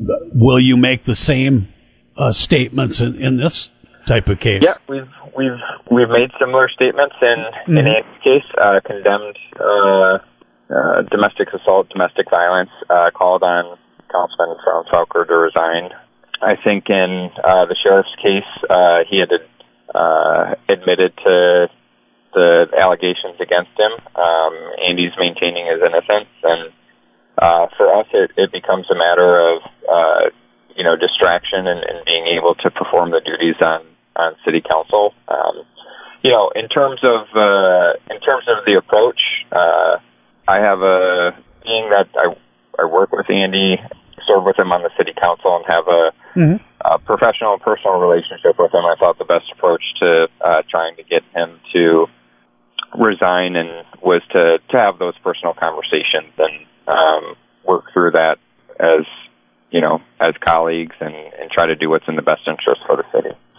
will you make the same statements in this type of case? Yeah, we've made similar statements in Andy's case, condemned domestic assault, domestic violence, called on Councilman from Falker to resign. I think in the sheriff's case, he had admitted to the allegations against him. Andy's maintaining his innocence, and for us, it becomes a matter of distraction and being able to perform the duties on city council. In terms of the approach, I have being that I work with Andy, serve with him on the city council, and have a professional and personal relationship with him. I thought the best approach to trying to get him to resign and was to have those personal conversations and work through that as colleagues and try to do what's in the best interest for the city.